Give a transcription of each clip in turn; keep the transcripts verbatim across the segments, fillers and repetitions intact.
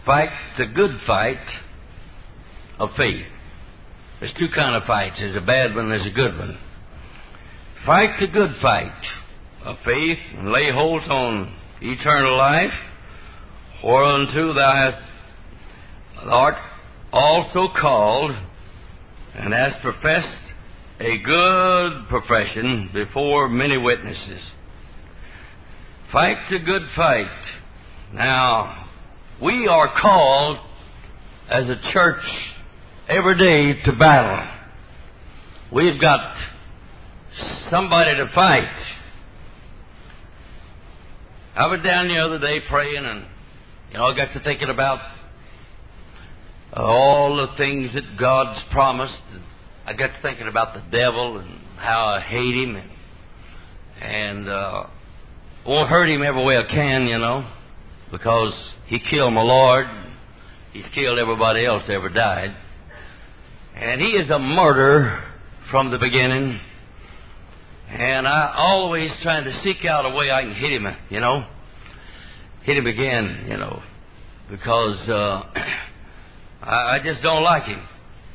fight the good fight of faith. There's two kind of fights. There's a bad one, there's a good one. Fight the good fight of faith, and lay hold on eternal life, whereunto thou hast, thou art also called, and hast professed a good profession before many witnesses. Fight the good fight. Now, we are called as a church every day to battle. We've got somebody to fight. I was down the other day praying, and you know, I got to thinking about all the things that God's promised. And I got to thinking about the devil and how I hate him, and, and uh, won't hurt him every way I can, you know, because he killed my Lord. He's killed everybody else that ever died. And he is a murderer from the beginning. And I always trying to seek out a way I can hit him, you know, hit him again, you know, because uh, I, I just don't like him.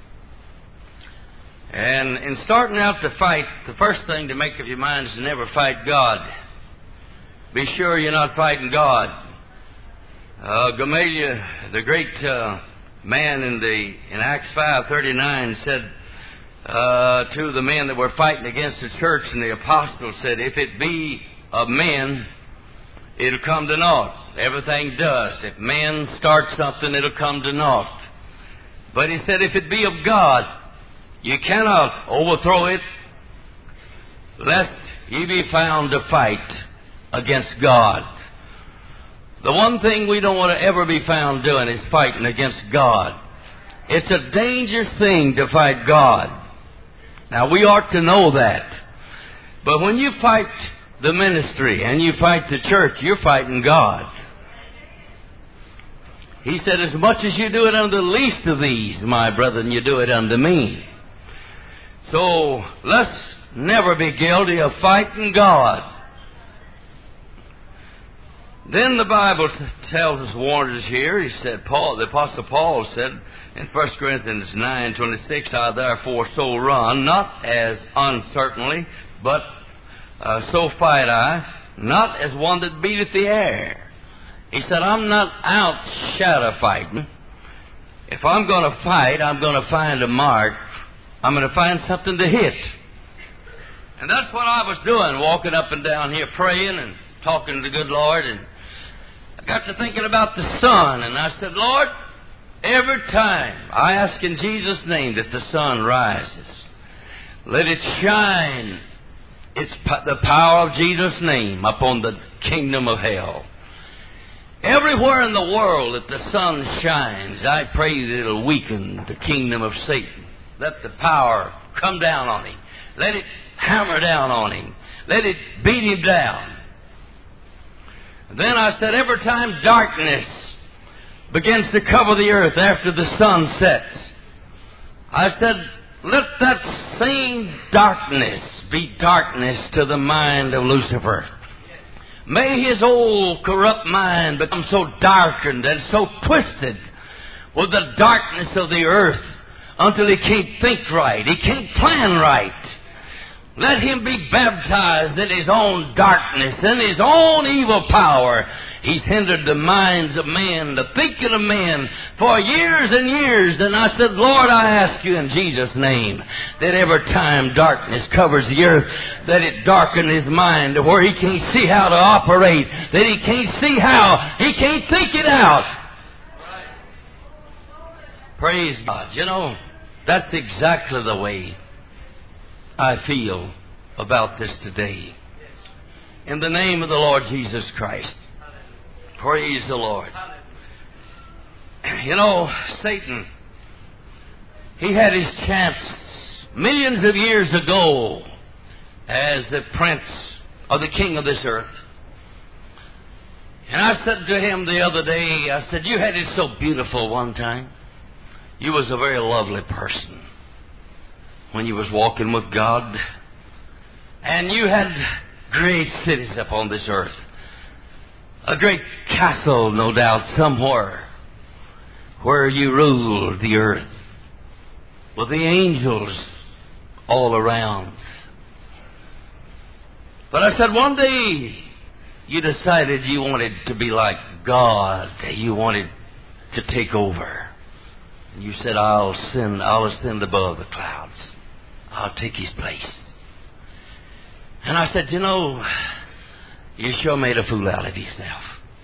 And in starting out to fight, the first thing to make up your mind is to never fight God. Be sure you're not fighting God. Uh, Gamaliel, the great uh, man in the in Acts five thirty-nine, said uh, to the men that were fighting against the church, and the apostles said, "If it be of men, it'll come to naught." Everything does. If men start something, it'll come to naught. But he said, if it be of God, you cannot overthrow it, lest ye be found to fight against God. The one thing we don't want to ever be found doing is fighting against God. It's a dangerous thing to fight God. Now, we ought to know that. But when you fight the ministry and you fight the church, you're fighting God. He said, as much as you do it unto the least of these, my brethren, you do it unto me. So, let's never be guilty of fighting God. Then the Bible t- tells us, warns us here. He said, Paul, the Apostle Paul said in First Corinthians nine twenty-six, I therefore so run, not as uncertainly, but uh, so fight I, not as one that beateth the air. He said, I'm not out shadow fighting. If I'm going to fight, I'm going to find a mark. I'm going to find something to hit. And that's what I was doing, walking up and down here praying and talking to the good Lord. And I got to thinking about the sun. And I said, Lord, every time I ask in Jesus' name that the sun rises, let it shine its the power of Jesus' name upon the kingdom of hell. Everywhere in the world that the sun shines, I pray that it'll weaken the kingdom of Satan. Let the power come down on him. Let it hammer down on him. Let it beat him down. Then I said, every time darkness begins to cover the earth after the sun sets, I said, let that same darkness be darkness to the mind of Lucifer. May his old corrupt mind become so darkened and so twisted with the darkness of the earth until he can't think right. He can't plan right. Let him be baptized in his own darkness, in his own evil power. He's hindered the minds of men, the thinking of men, for years and years. And I said, Lord, I ask you in Jesus' name that every time darkness covers the earth, that it darken his mind to where he can't see how to operate, that he can't see how, he can't think it out. Praise God. You know, that's exactly the way I feel about this today. In the name of the Lord Jesus Christ. Praise the Lord. You know, Satan, he had his chance millions of years ago as the prince or the king of this earth. And I said to him the other day, I said, you had it so beautiful one time. You was a very lovely person when you was walking with God. And you had great cities upon this earth. A great castle, no doubt, somewhere. where you ruled the earth with the angels all around. But I said, one day you decided you wanted to be like God. You wanted to take over. And you said, I'll ascend, I'll ascend above the clouds. I'll take his place. And I said, you know, you sure made a fool out of yourself.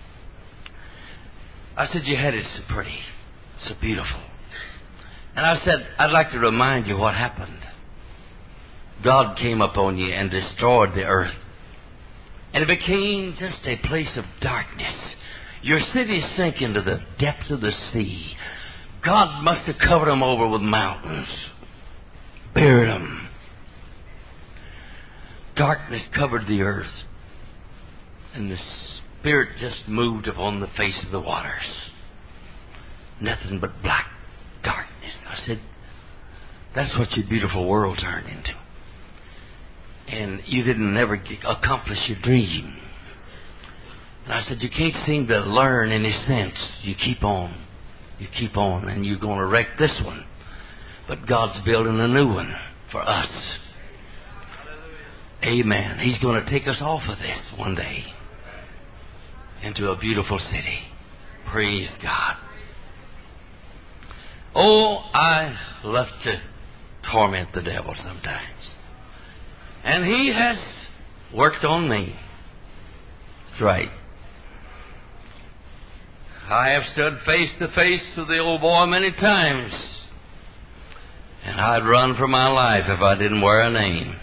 I said, you had it so pretty, so beautiful. And I said, I'd like to remind you what happened. God came upon you and destroyed the earth. And it became just a place of darkness. Your cities sank into the depths of the sea. God must have covered them over with mountains, buried them. Darkness covered the earth. And the Spirit just moved upon the face of the waters. Nothing but black darkness. I said, that's what your beautiful world turned into. And you didn't never get, accomplish your dream. And I said, you can't seem to learn any sense. You keep on. You keep on. And you're going to wreck this one. But God's building a new one for us. Amen. He's going to take us off of this one day into a beautiful city. Praise God. Oh, I love to torment the devil sometimes. And he has worked on me. That's right. I have stood face to face with the old boy many times. And I'd run for my life if I didn't wear a name.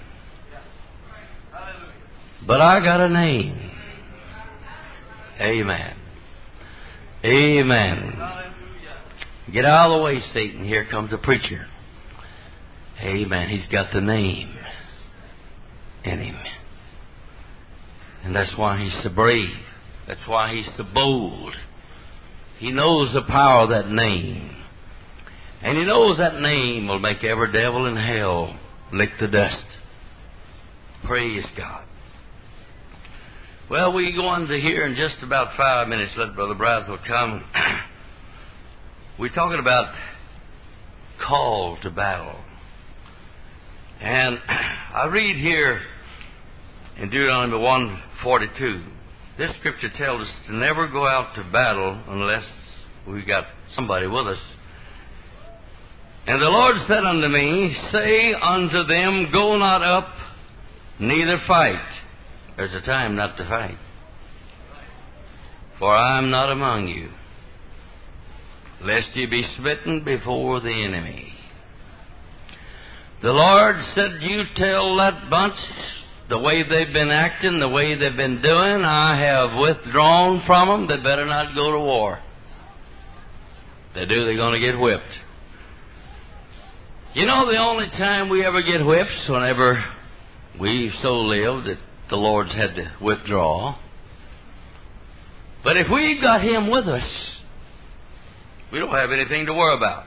But I got a name. Amen. Amen. Get out of the way, Satan. Here comes a preacher. Amen. He's got the name in him. And that's why he's so brave. That's why he's so bold. He knows the power of that name. And he knows that name will make every devil in hell lick the dust. Praise God. Well, we go on to here in just about five minutes. Let Brother Brazel come. We're talking about call to battle. And I read here in Deuteronomy one forty-two, this scripture tells us to never go out to battle unless we got somebody with us. And the Lord said unto me, say unto them, go not up, neither fight. There's a time not to fight. For I am not among you, lest ye be smitten before the enemy. The Lord said, you tell that bunch the way they've been acting, the way they've been doing, I have withdrawn from them. They better not go to war. If they do, they're going to get whipped. You know, the only time we ever get whipped is whenever we so lived that the Lord's had to withdraw. But if we got Him with us, we don't have anything to worry about.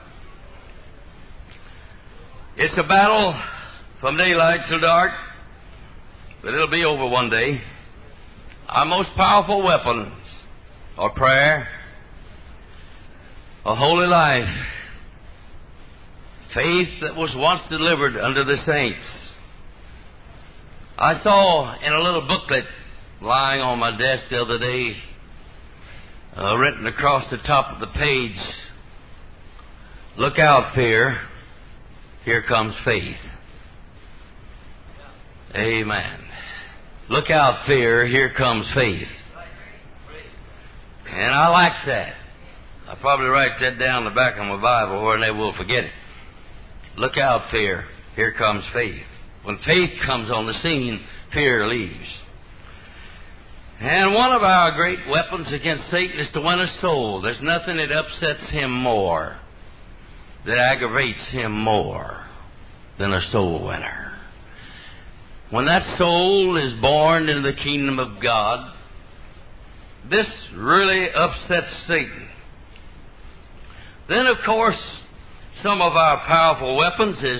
It's a battle from daylight till dark, but it'll be over one day. Our most powerful weapons are prayer, a holy life, faith that was once delivered unto the saints. I saw in a little booklet lying on my desk the other day, uh, written across the top of the page, look out, fear, here comes faith. Amen. Look out, fear, here comes faith. And I like that. I'll probably write that down the back of my Bible where they will forget it. Look out, fear, here comes faith. When faith comes on the scene, fear leaves. And one of our great weapons against Satan is to win a soul. There's nothing that upsets him more, that aggravates him more, than a soul winner. When that soul is born into the kingdom of God, this really upsets Satan. Then, of course, some of our powerful weapons is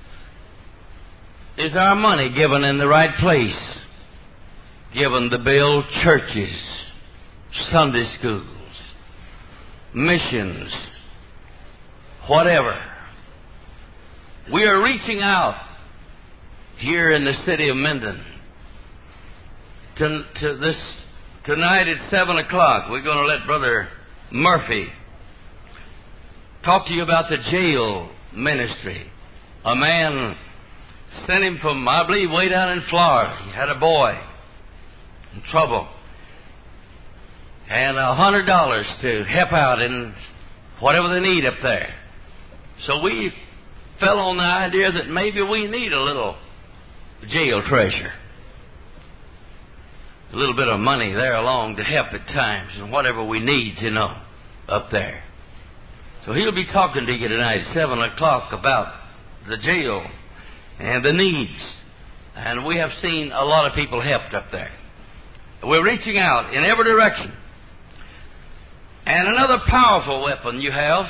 is our money given in the right place, given to build churches, Sunday schools, missions, whatever. We are reaching out here in the city of Minden. To, to this tonight at seven o'clock, we're going to let Brother Murphy talk to you about the jail ministry. A man sent him from, I believe, way down in Florida. He had a boy in trouble, and a hundred dollars to help out in whatever they need up there. So we fell on the idea that maybe we need a little jail treasure. A little bit of money there along to help at times and whatever we need, you know, up there. So he'll be talking to you tonight at seven o'clock about the jail and the needs. And we have seen a lot of people helped up there. We're reaching out in every direction. And another powerful weapon you have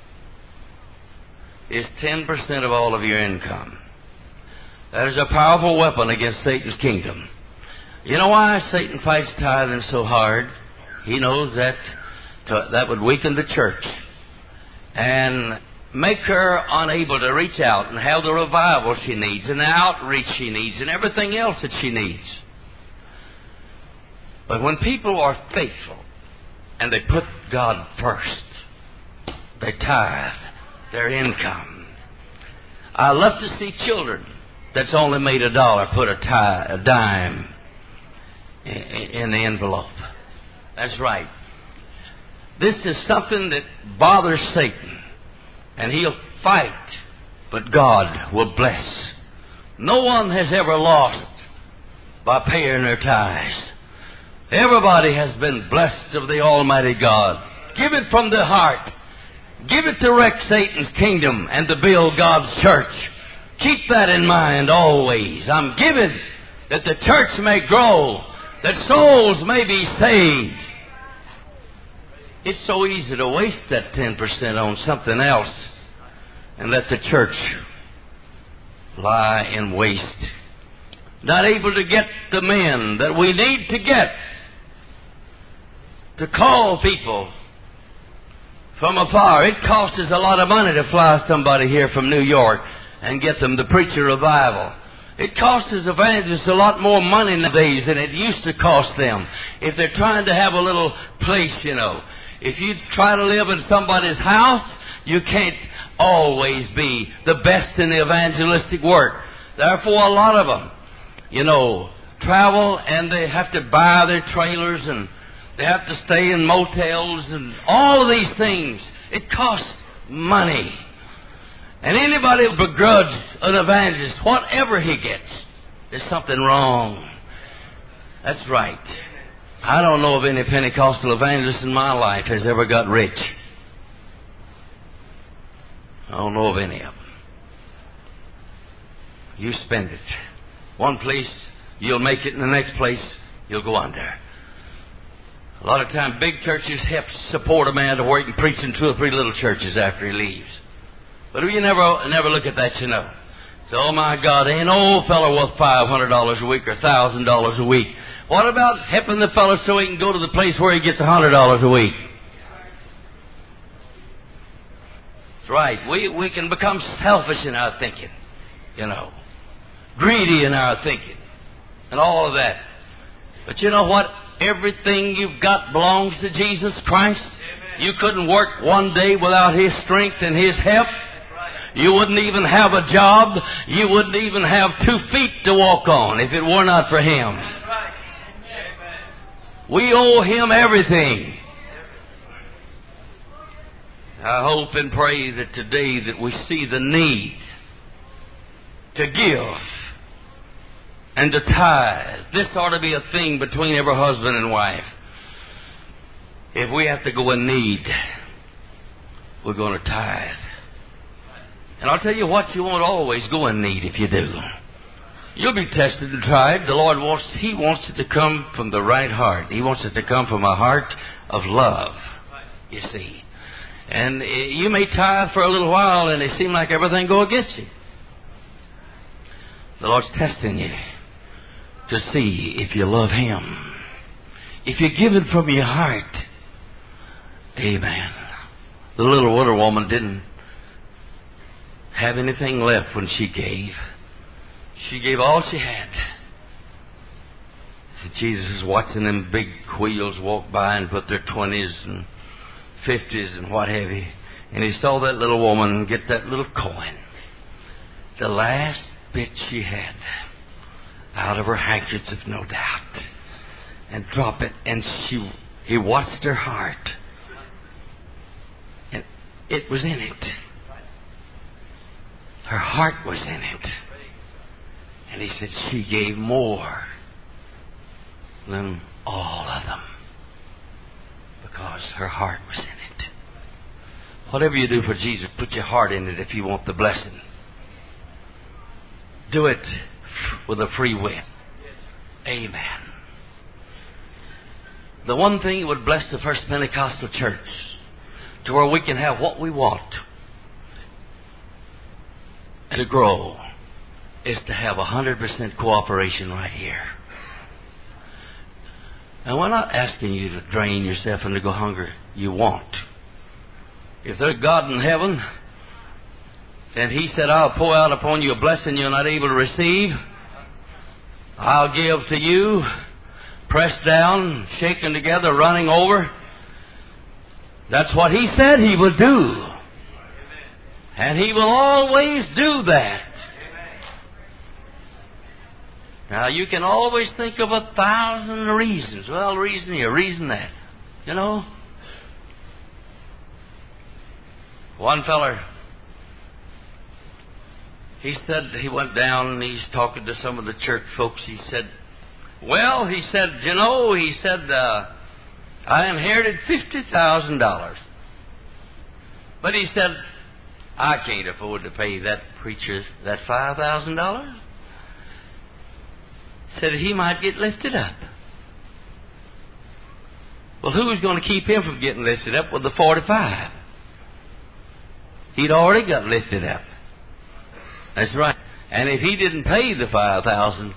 is ten percent of all of your income. That is a powerful weapon against Satan's kingdom. You know why Satan fights tithing so hard? He knows that to, that would weaken the church and make her unable to reach out and have the revival she needs and the outreach she needs and everything else that she needs. But when people are faithful and they put God first, they tithe their income. I love to see children that's only made a dollar put a, tithe, a dime in the envelope. That's right. This is something that bothers Satan, and he'll fight, but God will bless. No one has ever lost by paying their tithes. Everybody has been blessed of the Almighty God. Give it from the heart. Give it to wreck Satan's kingdom and to build God's church. Keep that in mind always. I'm giving that the church may grow, that souls may be saved. It's so easy to waste that ten percent on something else and let the church lie in waste. Not able to get the men that we need to get to call people from afar. It costs us a lot of money to fly somebody here from New York and get them to preach a revival. It costs us evangelists a lot more money nowadays than it used to cost them. If they're trying to have a little place, you know. If you try to live in somebody's house, you can't always be the best in the evangelistic work. Therefore, a lot of them, you know, travel and they have to buy their trailers and they have to stay in motels and all of these things. It costs money. And anybody who begrudge an evangelist, whatever he gets, there's something wrong. That's right. I don't know of any Pentecostal evangelist in my life has ever got rich. I don't know of any of them. You spend it. One place, you'll make it, in the next place, you'll go under. A lot of times, big churches help support a man to where he can preach in two or three little churches after he leaves. But if you never never look at that, you know. So, oh my God, ain't no old fellow worth five hundred dollars a week or one thousand dollars a week. What about helping the fellow so he can go to the place where he gets one hundred dollars a week? That's right. We, we can become selfish in our thinking, you know. Greedy in our thinking. And all of that. But you know what? Everything you've got belongs to Jesus Christ. You couldn't work one day without His strength and His help. You wouldn't even have a job. You wouldn't even have two feet to walk on if it were not for Him. We owe Him everything. I hope and pray that today that we see the need to give and to tithe. This ought to be a thing between every husband and wife. If we have to go in need, we're going to tithe. And I'll tell you what, you won't always go in need if you do. You'll be tested and tried. The Lord wants, He wants it to come from the right heart. He wants it to come from a heart of love, you see. And you may tithe for a little while and it seems like everything go against you. The Lord's testing you to see if you love Him. If you give it from your heart, amen. The little widow woman didn't have anything left when she gave. She gave all she had. Jesus is watching them big wheels walk by and put their twenties and fifties and what have you. And he saw that little woman get that little coin, the last bit she had, out of her handkerchief, no doubt, and drop it. And she, he watched her heart, and it was in it. Her heart was in it. And he said she gave more than all of them because her heart was in it. Whatever you do for Jesus, put your heart in it if you want the blessing. Do it with a free will. Amen. The one thing that would bless the First Pentecostal Church to where we can have what we want to grow is to have one hundred percent cooperation right here. Now, we're not asking you to drain yourself and to go hungry. You want. If there's God in heaven, and He said, I'll pour out upon you a blessing you're not able to receive, I'll give to you, pressed down, shaken together, running over. That's what He said He would do. And He will always do that. Now, you can always think of a thousand reasons. Well, reason here, reason that. You know? One feller, he said, he went down and he's talking to some of the church folks. He said, well, he said, you know, he said, uh, I inherited fifty thousand dollars. But he said, I can't afford to pay that preacher that five thousand dollars. Said he might get lifted up. Well, who's going to keep him from getting lifted up with the forty-five? He'd already got lifted up. That's right. And if he didn't pay the five thousand,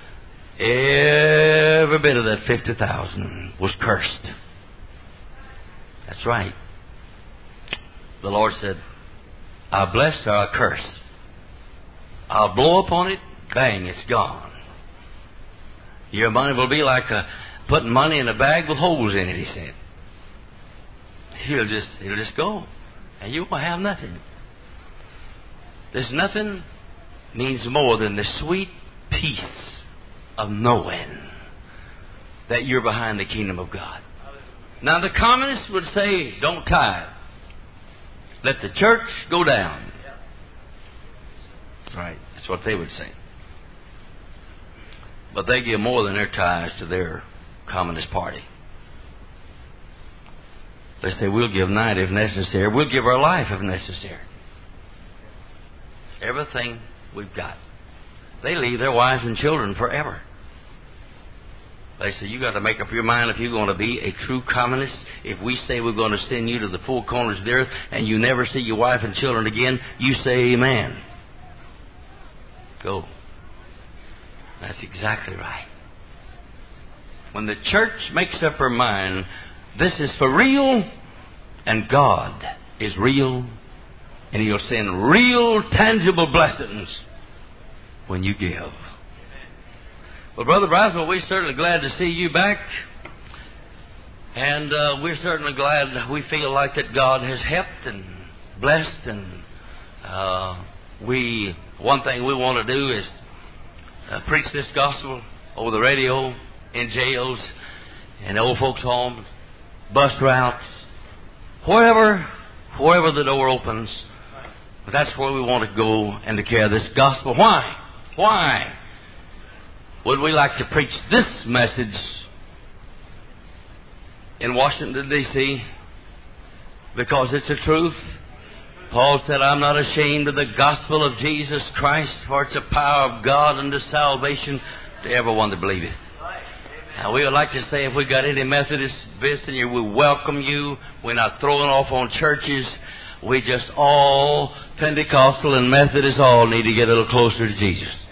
every bit of that fifty thousand was cursed. That's right. The Lord said, I'll bless or I'll curse. I'll blow upon it, bang, it's gone. Your money will be like a, putting money in a bag with holes in it, he said. He'll just, it'll just go. And you won't have nothing. There's nothing means more than the sweet peace of knowing that you're behind the kingdom of God. Now, the communists would say, don't tithe. Let the church go down. That's right. That's what they would say. But they give more than their tithes to their Communist Party. They say, we'll give ninety if necessary. We'll give our life if necessary. Everything we've got. They leave their wives and children forever. They say, you got to make up your mind if you're going to be a true communist. If we say we're going to send you to the four corners of the earth and you never see your wife and children again, you say amen. Go. That's exactly right. When the church makes up her mind, this is for real, and God is real, and He'll send real, tangible blessings when you give. Well, Brother Braswell, we're certainly glad to see you back. And uh, we're certainly glad that we feel like that God has helped and blessed. And uh, we, one thing we want to do is uh, preach this gospel over the radio, in jails, in old folks' homes, bus routes, wherever, wherever the door opens. That's where we want to go and to carry this gospel. Why? Why would we like to preach this message in Washington, D C? Because it's the truth. Paul said, I'm not ashamed of the gospel of Jesus Christ, for it's the power of God unto salvation to everyone that believeth. Now, we would like to say, if we got any Methodists visiting you, we welcome you. We're not throwing off on churches. We just all, Pentecostal and Methodists, all need to get a little closer to Jesus.